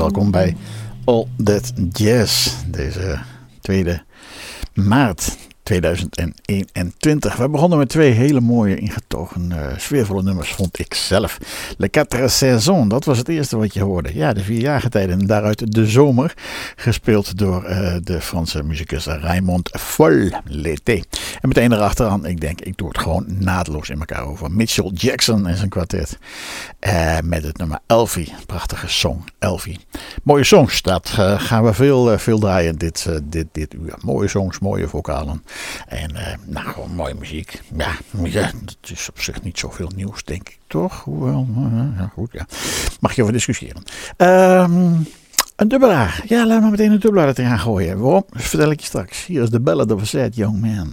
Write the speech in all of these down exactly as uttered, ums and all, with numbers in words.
welkom bij All That Jazz. Deze tweede maart tweeduizend eenentwintig. We begonnen met twee hele mooie ingetogen uh, sfeervolle nummers, vond ik zelf. Le Quatre Saisons, dat was het eerste wat je hoorde. Ja, de vier jaargetijden en daaruit de zomer. Gespeeld door uh, de Franse muzikus Raymond Foll, l'été. En meteen erachteraan, ik denk, ik doe het gewoon naadloos in elkaar over. Mitchell Jackson en zijn kwartet. Uh, met het nummer Elfie. Prachtige song, Elfie. Mooie songs, dat uh, gaan we veel, uh, veel draaien dit, uh, dit, dit uur. Mooie songs, mooie vocalen. En uh, nou, gewoon mooie muziek. Ja, ja, het is op zich niet zoveel nieuws, denk ik, toch? Hoewel, uh, ja, goed, ja. Mag je over discussiëren. Um, een dubbelaar. Ja, laat maar meteen een dubbelaar er tegenaan gooien. Waarom? Dat vertel ik je straks. Hier is The Ballad of a Sad Young Man.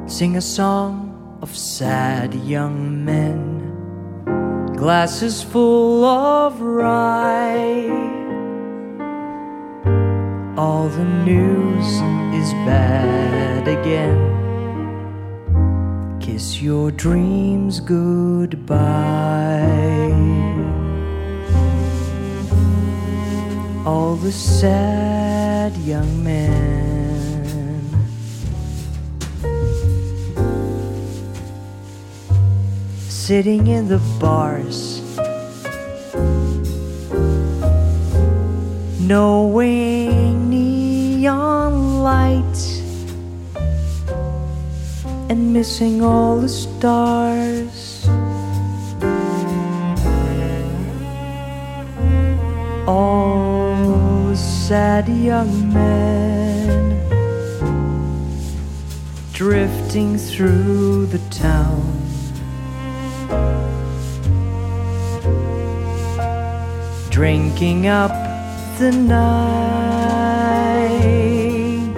Sing a song of sad young men, glasses full of rye. All the news is bad again. Kiss your dreams goodbye. All the sad young men, sitting in the bars, knowing neon lights and missing all the stars. All the sad young men drifting through the town, drinking up the night,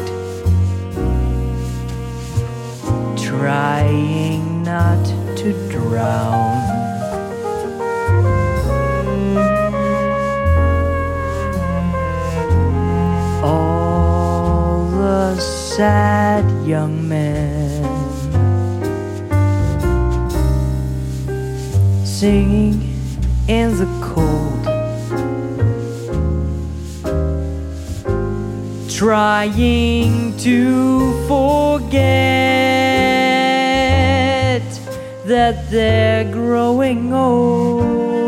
trying not to drown. All the sad young men singing in the cold, trying to forget that they're growing old.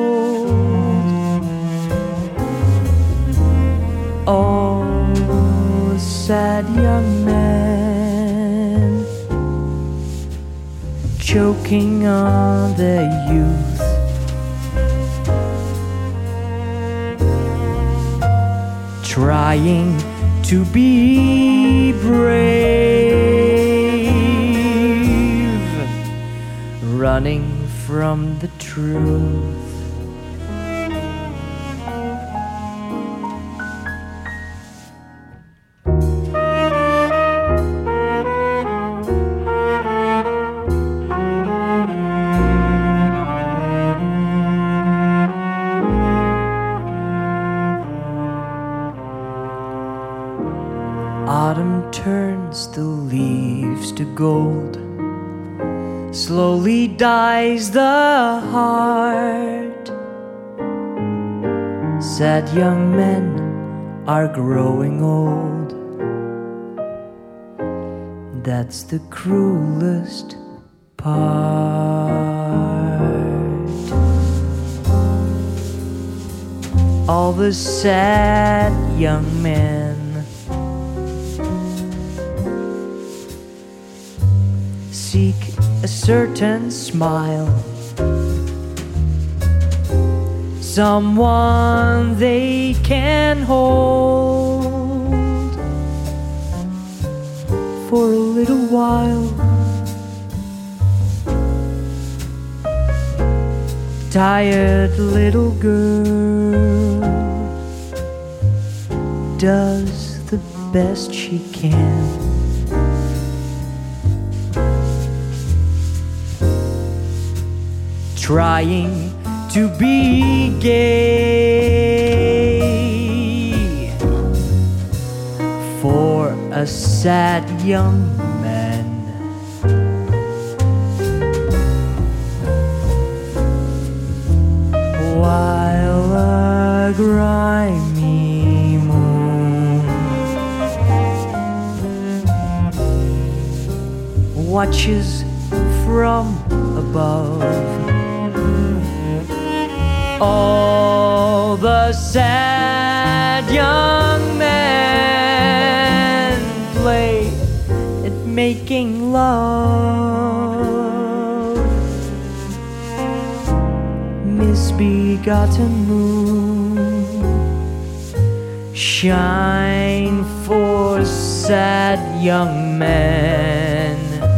All the sad young men choking on their youth, trying to be brave, running from the truth. Autumn turns the leaves to gold, slowly dies the heart. Sad young men are growing old. That's the cruelest part. All the sad young men seek a certain smile, someone they can hold for a little while. Tired little girl does the best she can. Trying to be gay for a sad young man. While a grimy moon watches from above, all the sad young men play at making love. Misbegotten moon, shine for sad young men.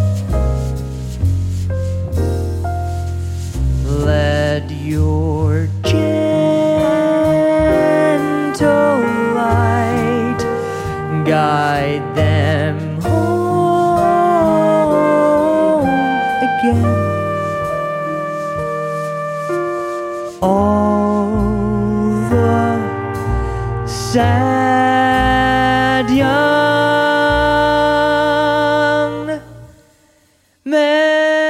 Let your gentle light guide them home. again. All the sad young men.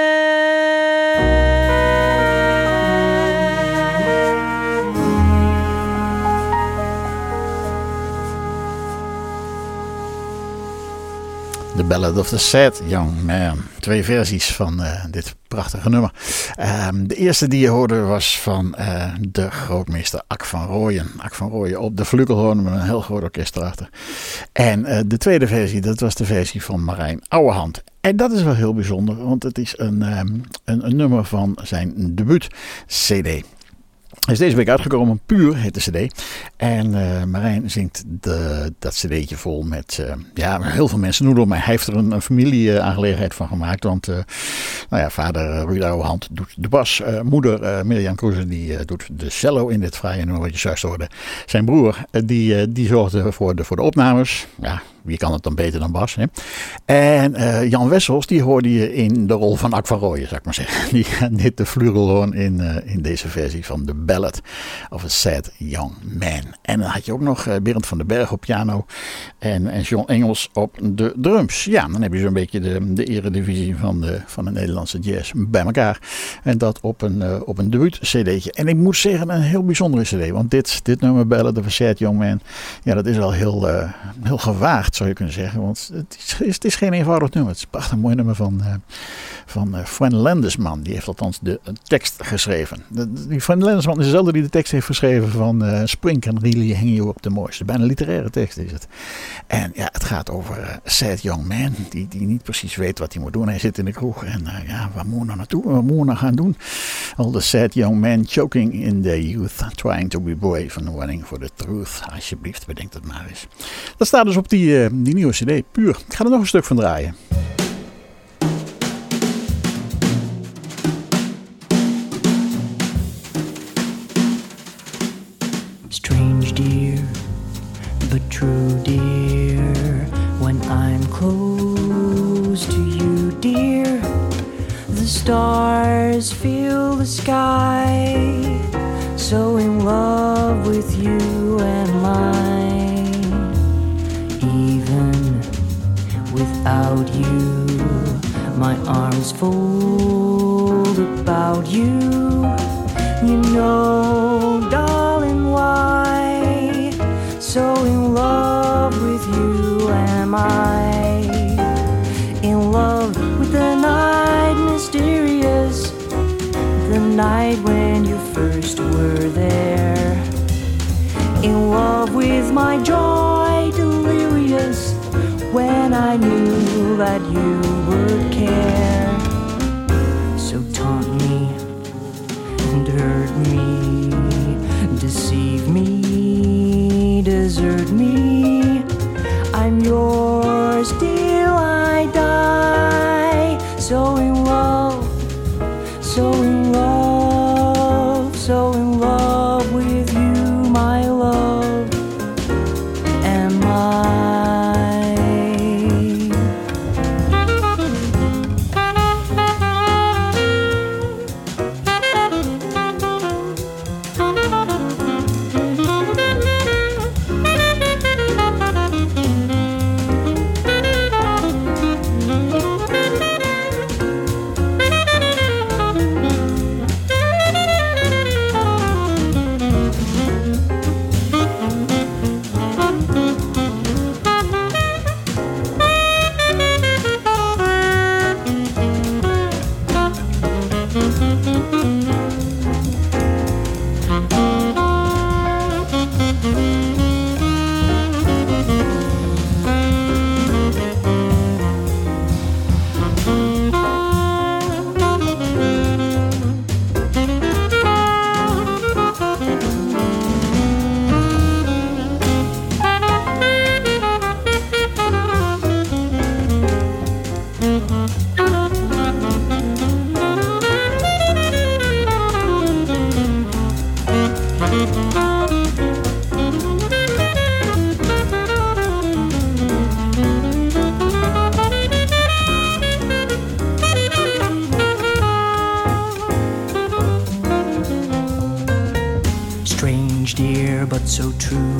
The Ballad of the Sad Young Man. Twee versies van uh, dit prachtige nummer. Uh, de eerste die je hoorde was van uh, de grootmeester Ak van Rooyen. Ak van Rooyen op de flugelhoorn met een heel groot orkest erachter. En uh, de tweede versie, dat was de versie van Marijn Ouwehand. En dat is wel heel bijzonder, want het is een, um, een, een nummer van zijn debuut C D. Hij is deze week uitgekomen, Puur heet de cd. En uh, Marijn zingt de, dat cd'tje vol met uh, ja, heel veel mensen noemen. Maar hij heeft er een, een familie-aangelegenheid van gemaakt. Want uh, nou ja, vader uh, Ruud Ouwehand doet de bas. Uh, moeder uh, Mirjam Kroeze die uh, doet de cello in dit fraaie nummer wat je juist hoorde. Zijn broer uh, die, uh, die zorgde voor de, voor de opnames. Ja, wie kan het dan beter dan Bas? Hè? En uh, Jan Wessels, die hoorde je in de rol van Ak van Rooyen, zou ik maar zeggen. Die gaat dit de flugelhoorn in, uh, in deze versie van The Ballad of a Sad Young Man. En dan had je ook nog uh, Berend van den Berg op piano en, en John Engels op de drums. Ja, dan heb je zo'n beetje de, de eredivisie van de, van de Nederlandse jazz bij elkaar. En dat op een, uh, op een debuut cd'tje. En ik moet zeggen, een heel bijzondere cd. Want dit, dit nummer, Ballad of a Sad Young Man, ja, dat is wel heel, uh, heel gewaagd, zou je kunnen zeggen. Want het is, het is geen eenvoudig nummer. Het is een prachtig mooi nummer van, uh, van uh, Fran Lendesman. Die heeft althans de uh, tekst geschreven. De, die Fran Lendesman is dezelfde die de tekst heeft geschreven van uh, Spring Can Really Hang You Up The Mooiste. Bijna een literaire tekst is het. En ja, het gaat over uh, sad young man. Die, die niet precies weet wat hij moet doen. Hij zit in de kroeg en uh, ja, waar moet we nou naartoe? Wat moeten we nou gaan doen? All the sad young men choking in their youth. Trying to be brave and running for the truth. Alsjeblieft, bedenk het maar eens. Dat staat dus op die, uh, die nieuwe cd. Puur. Ik ga er nog een stuk van draaien. Strange dear, but true dear, when I'm close to you dear, the stars fill the sky, so in love with you am I, even without you, my arms fold about you, you know darling why, so in love with you am I, in love with the night mysterious, the night when you first were there, in love with my joy delirious, when I knew that you would care, so taunt me and hurt me, deceive me, desert me, I'm yours till I die, so in love, so in love, so in love with you, my love, am I.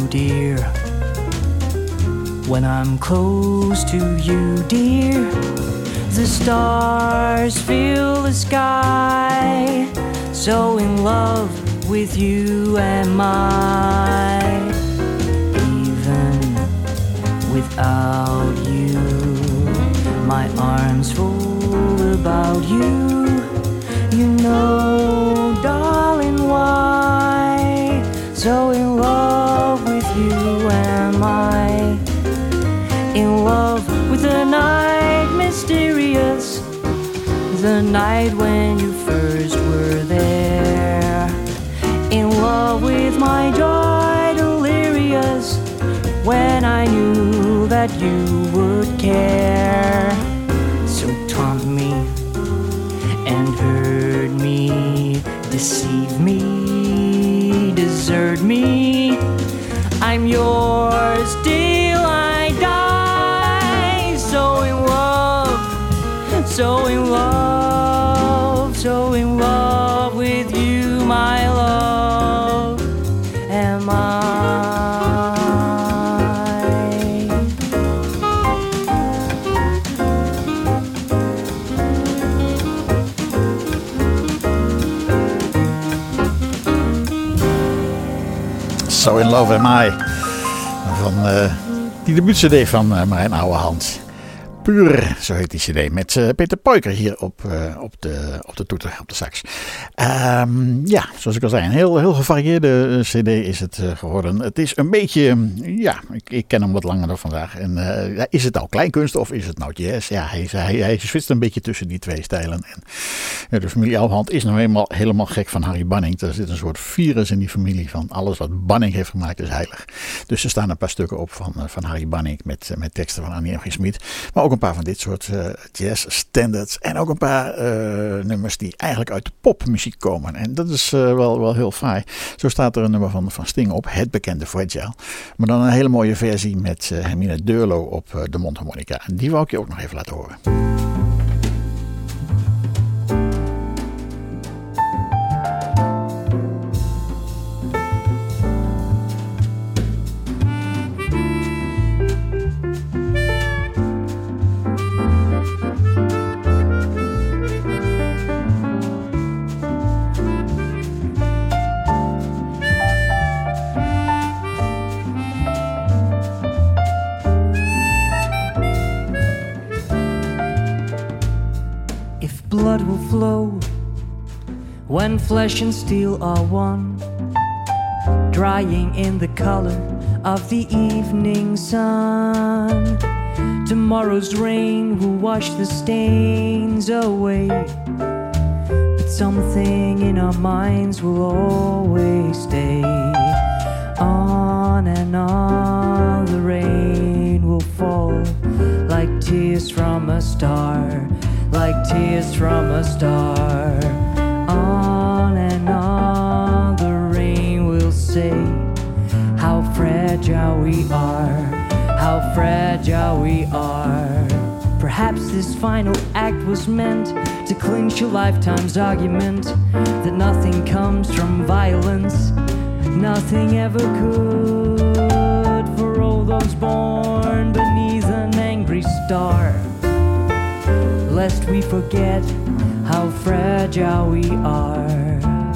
dear. When I'm close to you, dear, the stars fill the sky. So in love with you am I. Even without you, my arms full about you. You know, darling, why? So in love with you am I. In love with the night mysterious, the night when you first were there. In love with my joy delirious, when I knew that you would care. So taunt me and hurt me, deceive me, desert me. I'm yours till I die. So in love, so in love, so in love with you, my love, am I. So in Love Am I. Van uh, die debuutcd van uh, Marijn Ouwehand. Puur, zo heet die cd. Met uh, Peter Poiker hier op, uh, op, de, op de toeter, op de sax. Um, ja, zoals ik al zei, een heel, heel gevarieerde cd is het uh, geworden. Het is een beetje, ja, ik, ik ken hem wat langer dan vandaag. En uh, ja, is het nou kleinkunst of is het nou jazz? Ja, hij, hij, hij switcht een beetje tussen die twee stijlen. En ja, de familie Ouwehand is nou eenmaal helemaal gek van Harry Banning. Er zit een soort virus in die familie van alles wat Banning heeft gemaakt is heilig. Dus er staan een paar stukken op van, van Harry Banning met, met teksten van Annie M G. Schmid. Maar ook een paar van dit soort uh, jazz standards. En ook een paar uh, nummers die eigenlijk uit de popmuziek komen. En dat is uh, wel, wel heel fraai. Zo staat er een nummer van, van Sting op. Het bekende Fragile. Maar dan een hele mooie versie met uh, Hermine Deurlo op uh, de mondharmonica. En die wou ik je ook nog even laten horen. Blood will flow when flesh and steel are one, drying in the color of the evening sun. Tomorrow's rain will wash the stains away, but something in our minds will always stay. On and on the rain will fall like tears from a star, like tears from a star. On and on the rain will say how fragile we are, how fragile we are. Perhaps this final act was meant to clinch a lifetime's argument that nothing comes from violence, nothing ever could. For all those born beneath an angry star, lest we forget how fragile we are.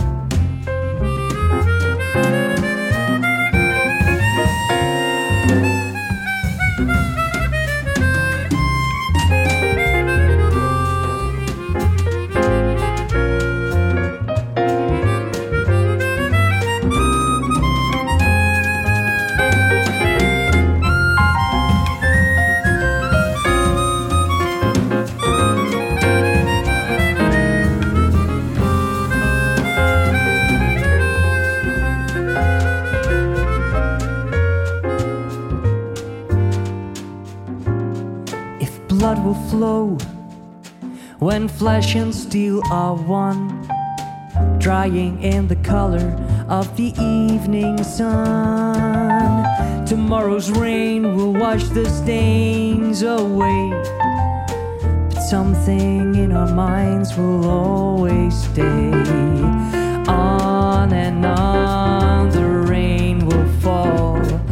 Blood will flow when flesh and steel are one, drying in the color of the evening sun. Tomorrow's rain will wash the stains away, but something in our minds will always stay. On and on the rain will fall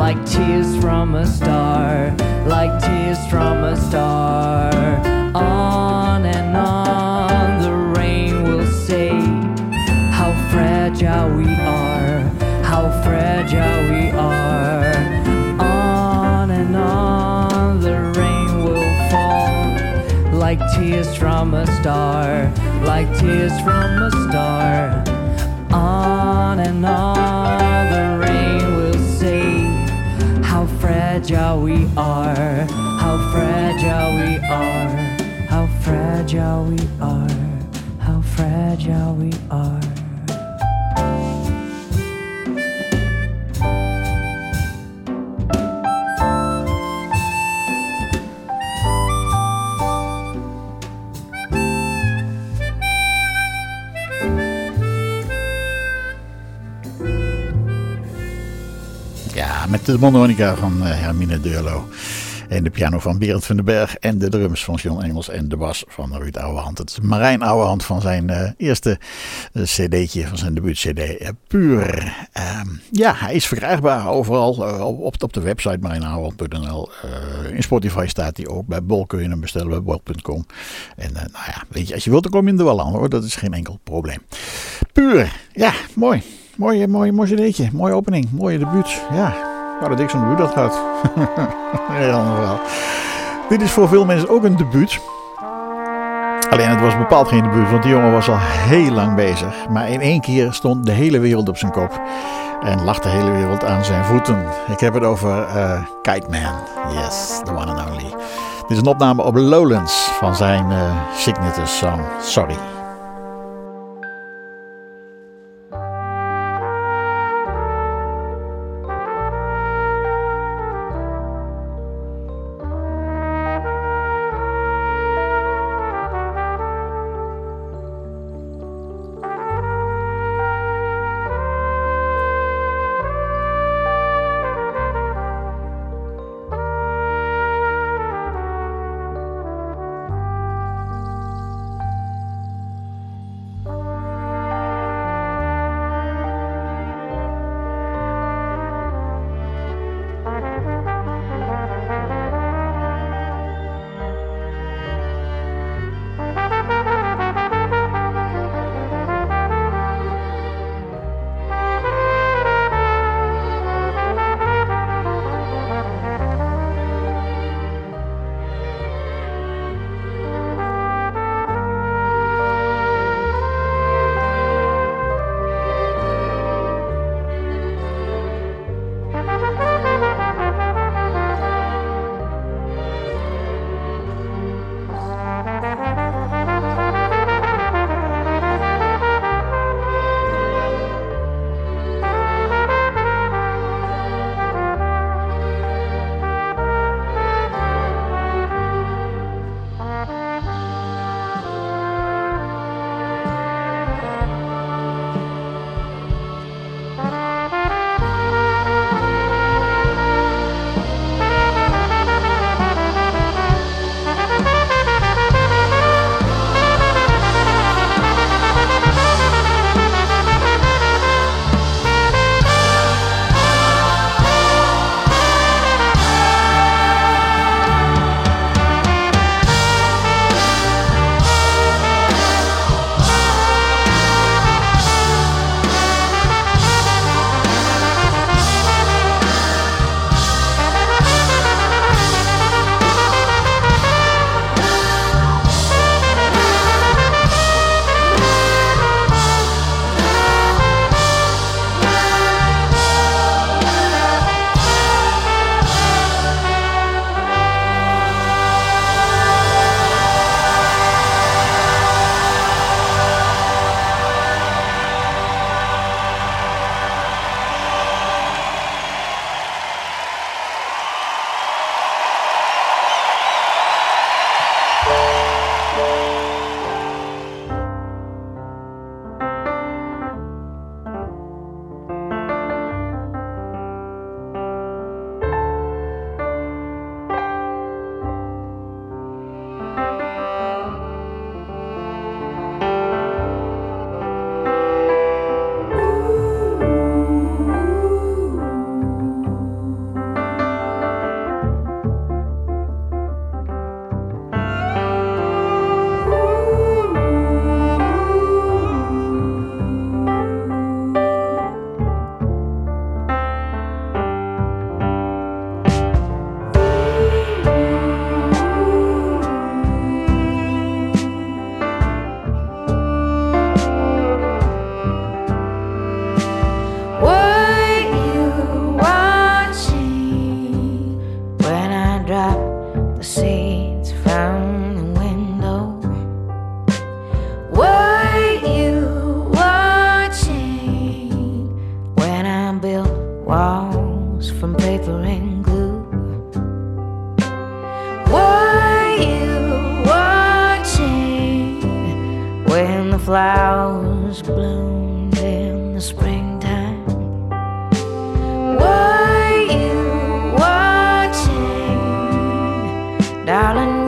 like tears from a star, like tears from a star. On and on the rain will say how fragile we are, how fragile we are. On and on the rain will fall like tears from a star, like tears from a star. On and on the rain will say how fragile we are, how fragile we are, how fragile we are, how fragile we are. Met de mondharmonica van uh, Hermine Deurlo. En de piano van Berend van den Berg. En de drums van John Engels. En de bas van Ruud Ouwehand. Het is Marijn Ouwehand van zijn uh, eerste uh, cd'tje. Van zijn debuut-cd. Uh, Puur. Uh, ja, hij is verkrijgbaar overal. Uh, op, op de website marijn ouwehand punt n l. Uh, in Spotify staat hij ook. Bij Bol kun je hem bestellen. Bij bol punt com. En uh, nou ja, weet je, als je wilt dan kom je er wel aan hoor. Dat is geen enkel probleem. Puur. Ja, mooi. Mooi, mooi, mooi cd'tje. Mooie opening. Mooie debuut. Ja. Nou, dat ik zo'n debuut had gehad. Heel ander verhaal. Dit is voor veel mensen ook een debuut. Alleen het was bepaald geen debuut, want die jongen was al heel lang bezig. Maar in één keer stond de hele wereld op zijn kop. En lag de hele wereld aan zijn voeten. Ik heb het over uh, Kite Man. Yes, the one and only. Dit is een opname op Lowlands van zijn uh, signature song Sorry. flowers bloomed in the springtime. Were you watching, darling?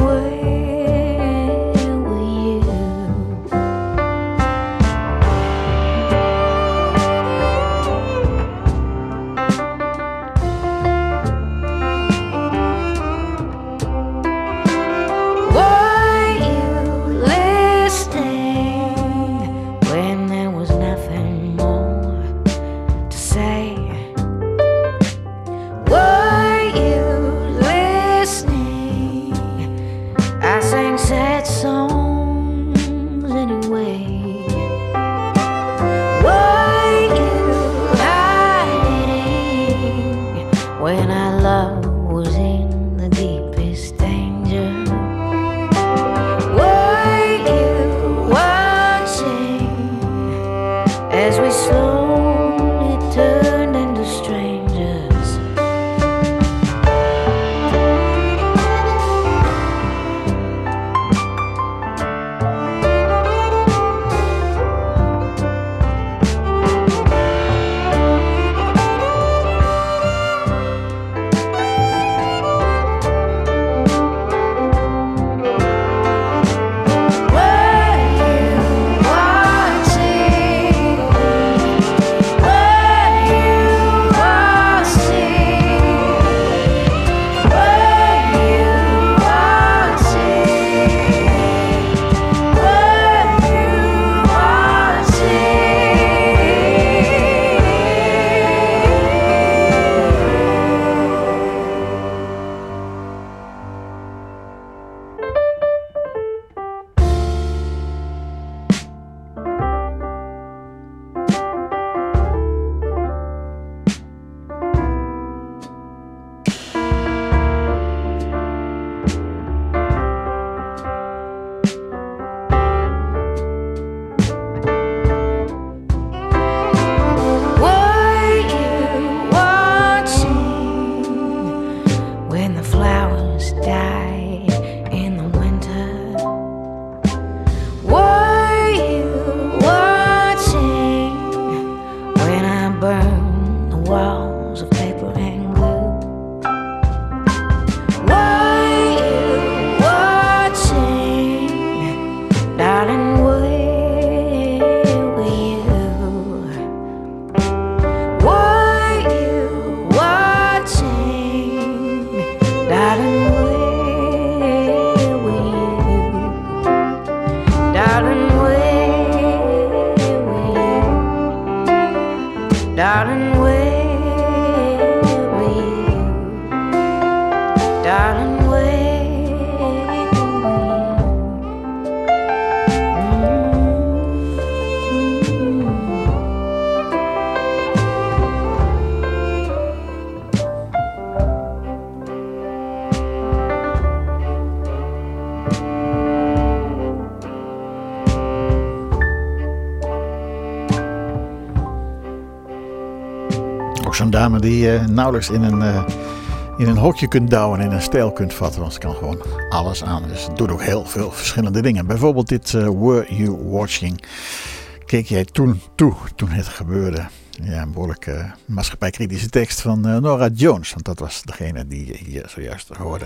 Zo'n dame die je uh, nauwelijks in een, uh, in een hokje kunt douwen en in een stijl kunt vatten. Want ze kan gewoon alles aan. Dus ze doet ook heel veel verschillende dingen. Bijvoorbeeld dit uh, Were You Watching. Keek jij toen toe, toen het gebeurde. Ja, een behoorlijk uh, maatschappijkritische tekst van uh, Norah Jones. Want dat was degene die je hier zojuist hoorde.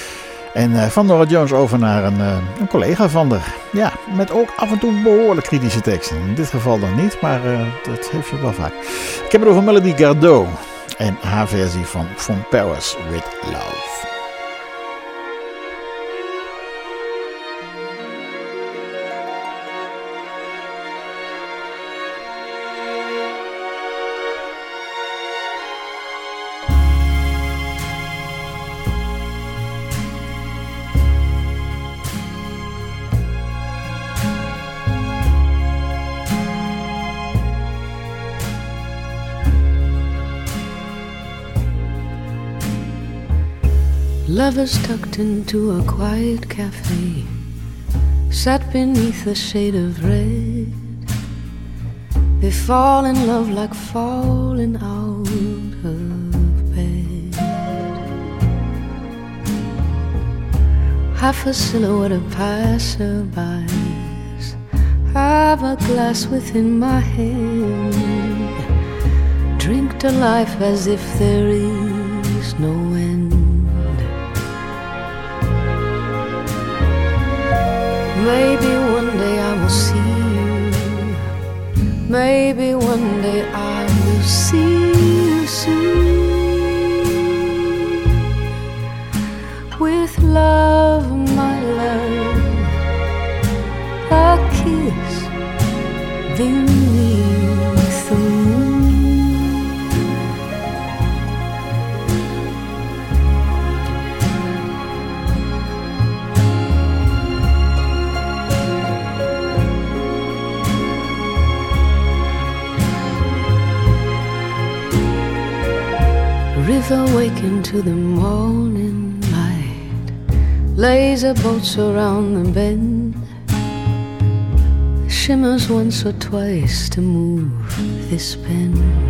En uh, van Norah Jones over naar een, uh, een collega van haar. Ja, met ook af en toe behoorlijk kritische teksten. In dit geval dan niet, maar uh, dat heeft ze wel vaak. Ik heb het over Melody Gardot en haar versie van From Paris with Love. Lovers tucked into a quiet cafe sat beneath a shade of red. They fall in love like falling out of bed. Half a silhouette of passerbys have a glass within my hand, drink to life as if there is no end. Maybe one day I will see you, maybe one day I will see you soon. With love, my love, a kiss beneath the moon. River waking to the morning light, laser boats around the bend, shimmers once or twice to move this pen.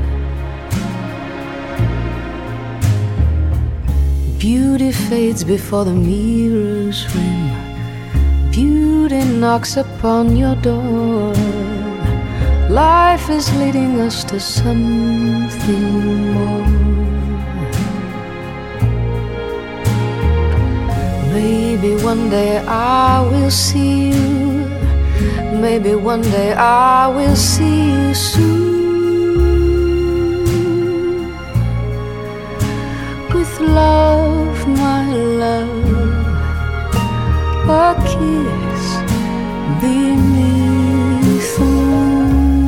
Beauty fades before the mirror's rim, beauty knocks upon your door. Life is leading us to something more. Maybe one day I will see you, maybe one day I will see you soon. With love, my love, a kiss beneath the moon.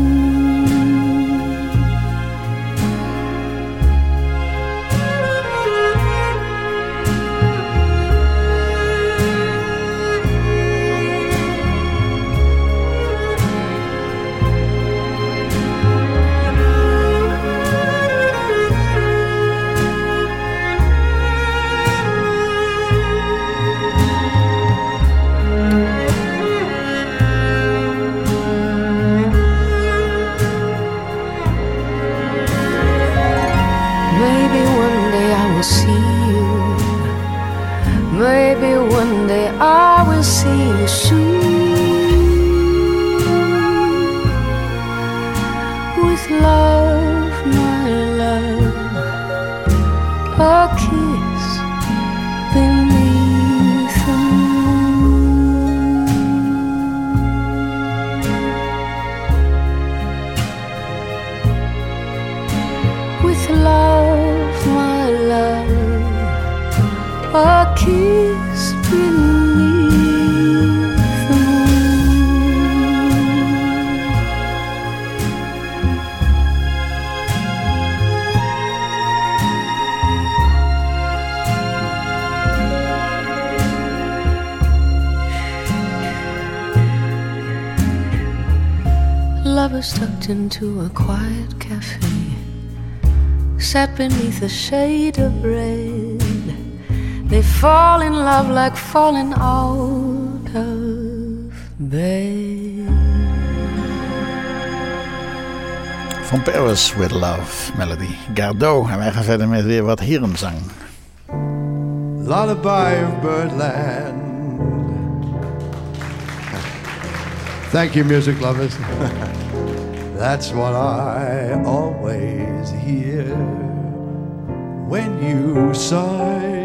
Maybe one day I will see you soon. With love, my love, a kiss beneath the moon. With love, my love, a kiss beneath the moon. Lovers tucked into a quiet cafe, sat beneath a shade of red. They fall in love like falling out of bed. From Paris with Love, Melody Gardot. En wij gaan verder met weer wat herenzang. Lullaby of Birdland. Thank you, music lovers. That's what I always hear when you sigh.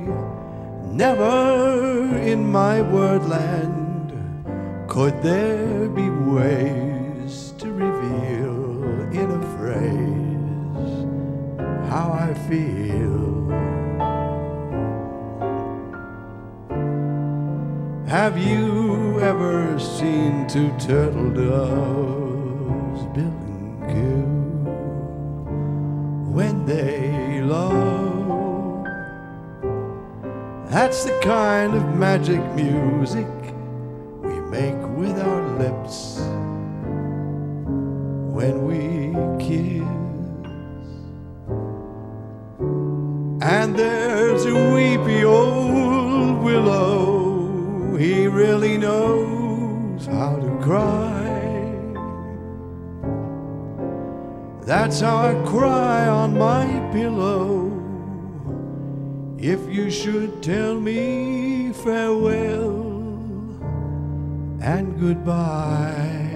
Never in my wordland could there be ways to reveal in a phrase how I feel. Have you ever seen two turtle doves bill and coo when they love? That's the kind of magic music we make with our lips when we kiss. And there's a weepy old willow, he really knows how to cry. That's how I cry on my pillow. If you should tell me farewell and goodbye.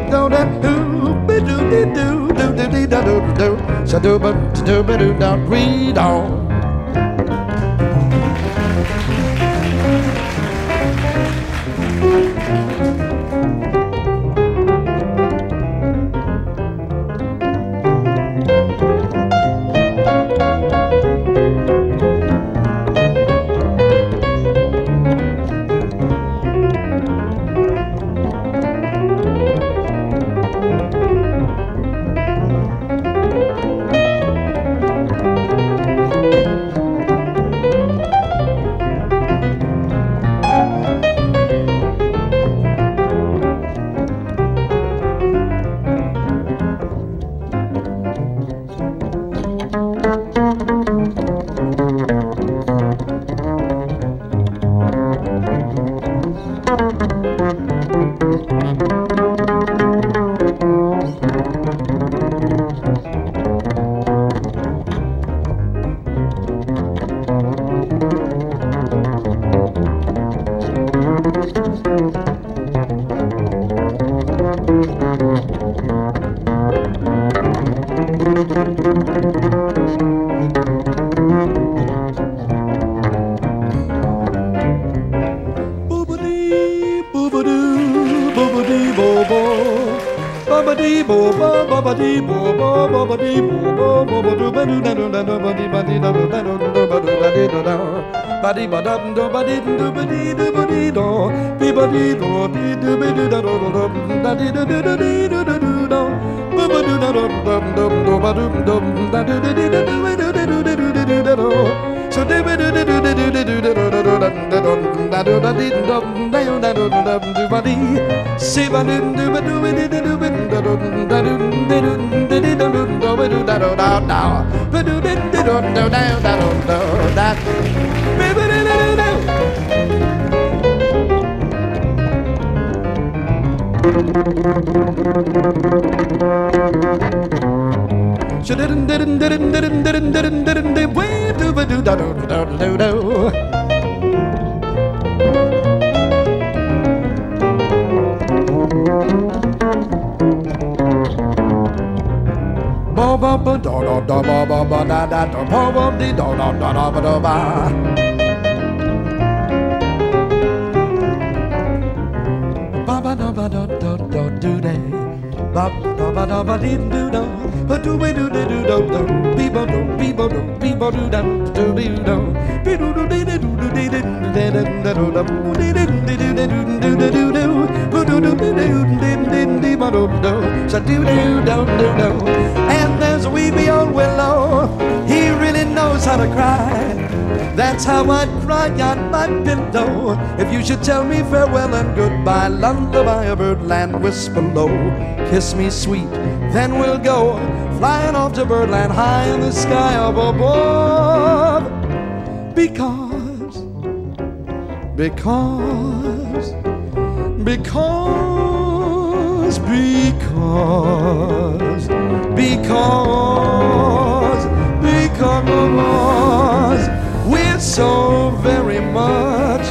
do da do be do be do do do do da do do so do ba do ba do da read on. Ba ba da do ba di do ba di do ba di do be ba di do di do be do da do do da di do do do di do do do do ba ba do da do do do do ba do do da do do do do do do do do do do do so do be do do do do do do do do do da do da di do da do da do da do ba di se ba do do ba do be do do be da do da do be do do do do do be do da do da da ba do do do do do da da do da so didn't didn't didn't didn't didn't didn't didn't didn't way do ba do da do da do do ba ba ba da da da ba ba ba da da da ba ba di da da da da ba da ba ba ba da ba da da da do day ba ba ba da ba di do do ba do we do do do do do be ba do be ba do be ba do da do be do be do do de do do de de de de da do da do de de de de do do do do do ba do do de do do-ba-do-do, sha-do-do-do-do-do. And there's a weepy old willow, he really knows how to cry. That's how I'd cry on my pillow if you should tell me farewell and goodbye. Lullaby of birdland, whisper low, kiss me sweet, then we'll go flying off to birdland high in the sky up above. Because, because, because, because, because, because we're so very much.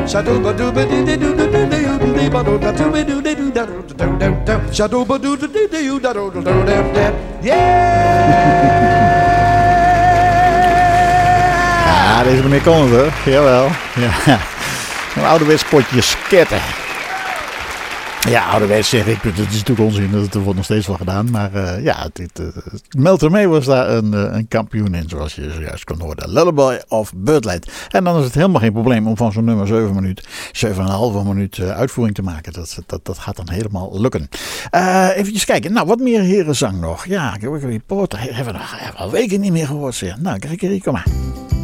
Ja, deze meneer kon het, hè? Jawel. Ja. Een ouderwets potje sketten. Ja, ouderwets zeg ik, het is natuurlijk onzin, dat wordt nog steeds wel gedaan. Maar uh, ja, dit, uh, Mel Tormé was daar een, uh, een kampioen in, zoals je zojuist kon horen. Lullaby of Birdland. En dan is het helemaal geen probleem om van zo'n nummer zeven minuut, zeven komma vijf minuut uh, uitvoering te maken. Dat, dat, dat gaat dan helemaal lukken. Uh, even kijken, nou wat meer herenzang nog. Ja, Gregory Porter hebben we nog al weken niet meer gehoord. Zeg. Nou, Gregory, kom maar.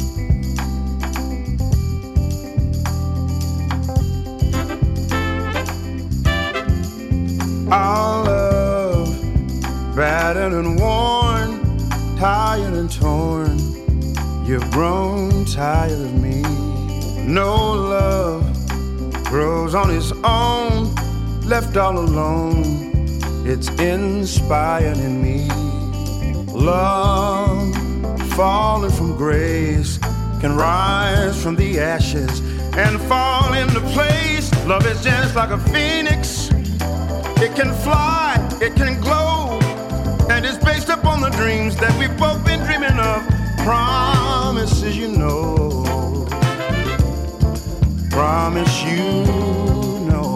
Our love, battered and worn, tired and torn. You've grown tired of me. No love grows on its own, left all alone. It's inspired in me. Love, falling from grace, can rise from the ashes and fall into place. Love is just like a phoenix. It can fly, it can glow, and it's based upon the dreams that we've both been dreaming of. Promises you know, promise you know.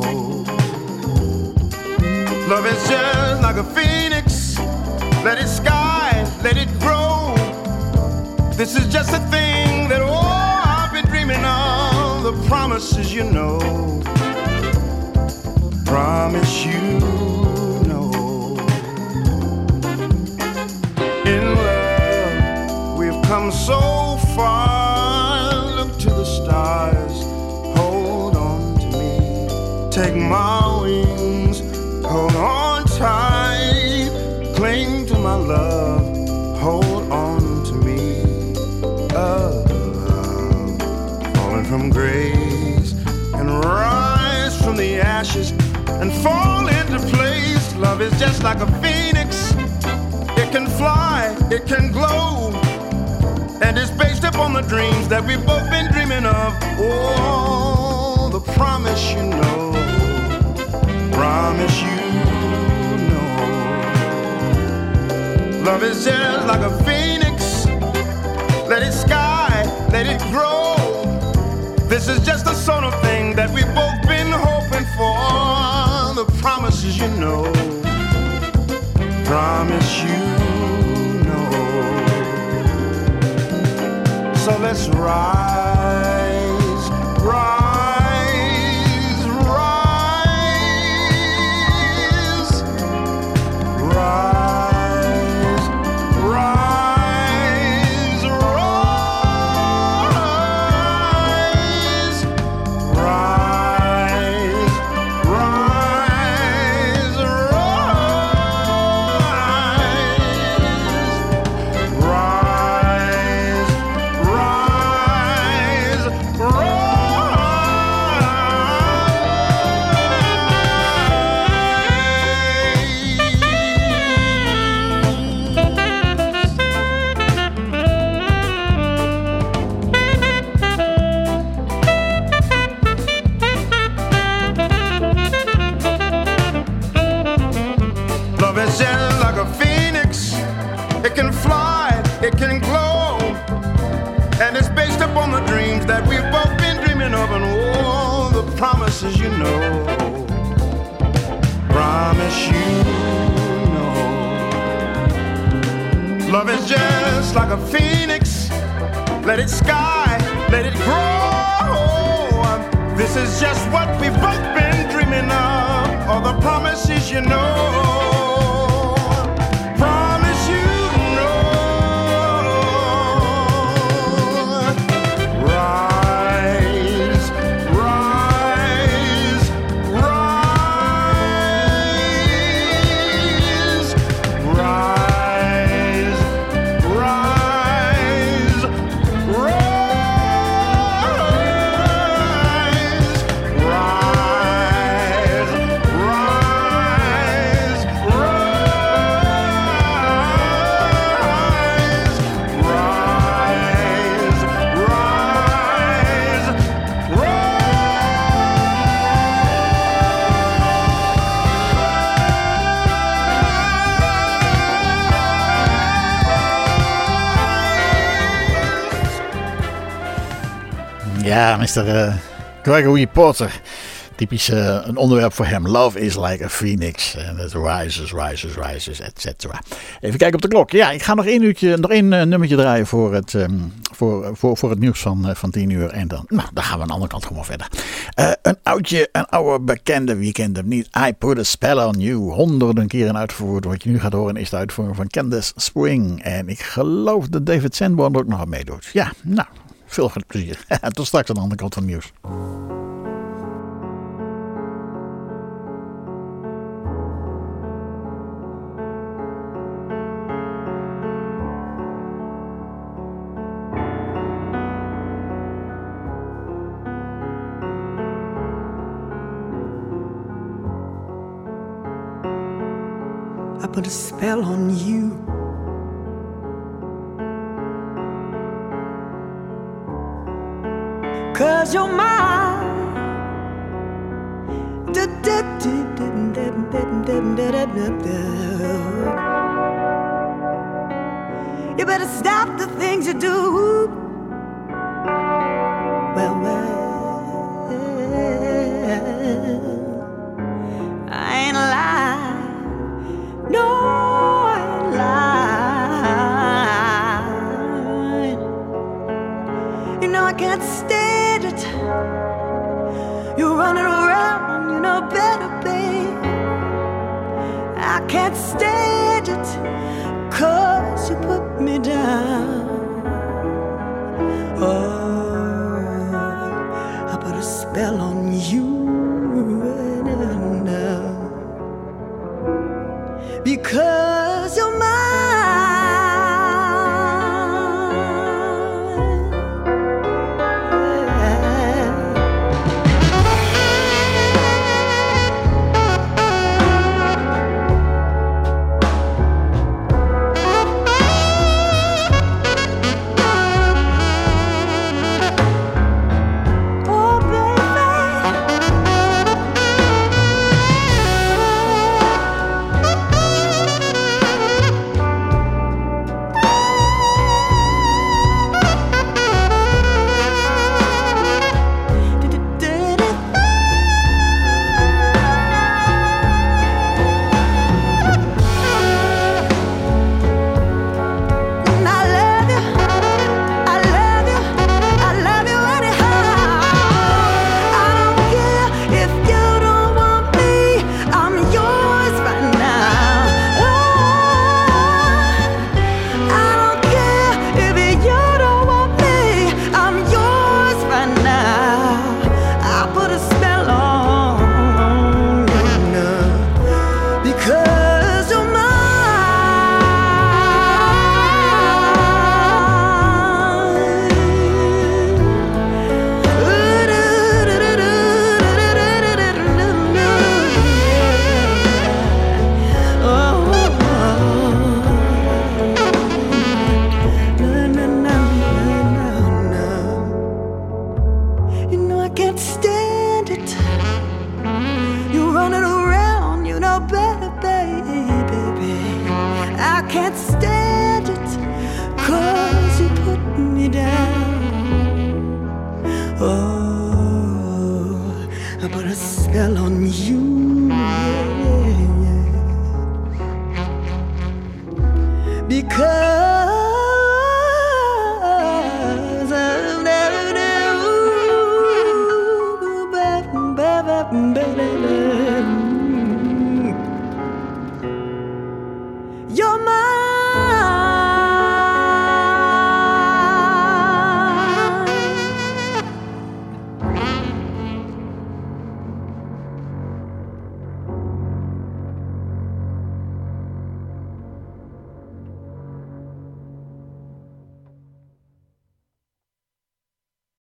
Love is just like a phoenix, let it sky, let it grow. This is just a thing that, oh, I've been dreaming of. The promises you know, promise you know. In love, we've come so far. Look to the stars, hold on to me. Take my wings, hold on tight. Cling to my love, hold on to me. Oh, falling from grace and rise from the ashes and fall into place. Love is just like a phoenix. It can fly, it can glow, and it's based upon the dreams that we've both been dreaming of. Oh, the promise you know, promise you know. Love is just like a phoenix. Let it sky, let it grow. This is just the sort of thing that we've both been hoping for. The promises you know, promise you know. So let's rise, rise, rise, rise, rise, rise, rise. It can glow, and it's based upon the dreams that we've both been dreaming of. And oh, the promises you know, promise you know. Love is just like a phoenix. Let it sky, let it grow. This is just what we've both been dreaming of. all the promises you know. Ja, mister Uh, Gregory Porter. Typisch uh, een onderwerp voor hem. Love is like a phoenix. En het rises, rises, rises, et cetera. Even kijken op de klok. Ja, ik ga nog één uurtje, nog één uh, nummertje draaien voor het, um, voor, voor, voor het nieuws van, uh, van tien uur. En dan, nou, dan gaan we aan de andere kant gewoon verder. Uh, een oudje, een oude bekende, wie kent hem niet? I Put a Spell on You. Honderden keren uitgevoerd. Wat je nu gaat horen is de uitvoering van Candace Spring. En ik geloof dat David Sanborn er ook nog aan meedoet. Ja, nou... Veel plezier. Tot straks aan de andere kant van het nieuws. I put a spell on you. Cause you're mine. You better stop the things you do. Well, well, I ain't lying. No, I ain't lying. You know I can't stand it. You're running around, you know better, babe. I can't stand it, cause you put me down. Oh, I put a spell on you now. Because you're mine. Because